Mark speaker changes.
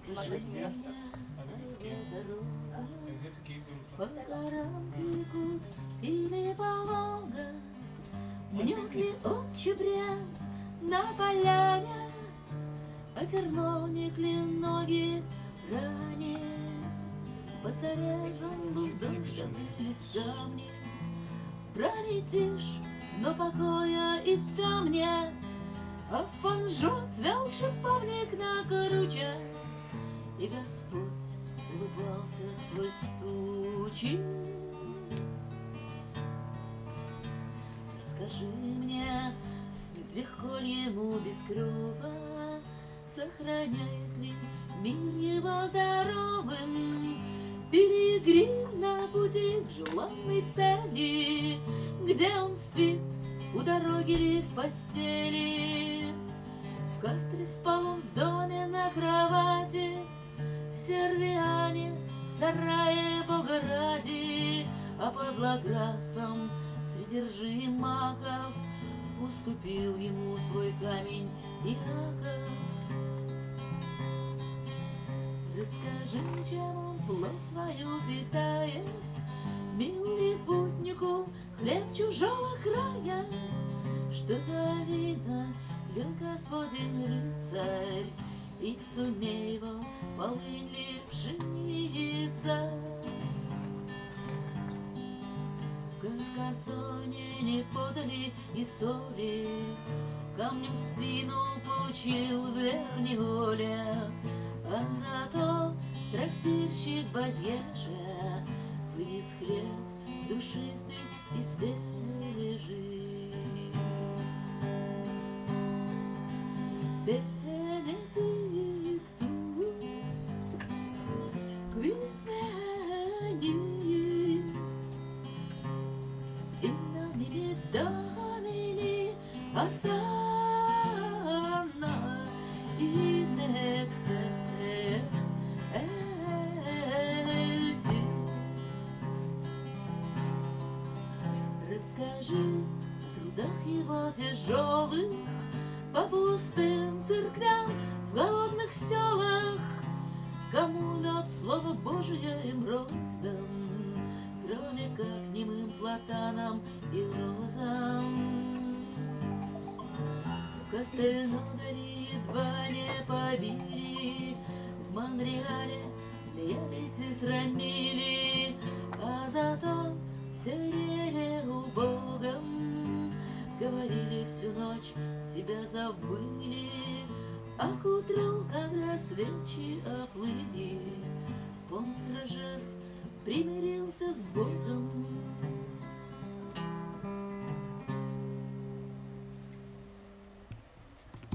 Speaker 1: сожаления дорога. По горам текут или полога, мнет ли отчебрец на поляне, а терновник ли ноги ранит. Под зарезом был дождь, осыпались камни. Пролетишь, но покоя и там нет, а фанжот цвел шиповник на круче, и Господь улыбался сквозь тучи. Скажи мне, легко ли ему без крова, сохраняет ли мир его здоровым? Пилигрим на пути к желанной цели, где он спит, у дороги ли в постели? В Кастре спал он в доме на кровати, в Сервиане, в сарае Богоради, а под Лаграсом среди ржи и маков уступил ему свой камень Иаков. Расскажи, чем он плоть свою питает, милый путнику хлеб чужого края. Что за вина пьет Господень рыцарь, и в суме его полынь ли пшеница? В Каркасоне не подали и соли, камнем в спину получил в Верниоле. А зато трактирщик Базьежа вынес хлеб душистый и свежий. Бенедиктус Квивени Инамини Домини Асана Инексе Расскажи о трудах его тяжелых по пустым церквям в голодных селах, кому мед слово Божие им роздан, кроме как немым платанам и розам. В Кастельнодаре едва не побили, в Монреале смеялись и срамили, а зато все рели убогом, говорили всю ночь, себя забыли, а к утру, когда свечи оплыли, Понс Рожер примирился с Богом.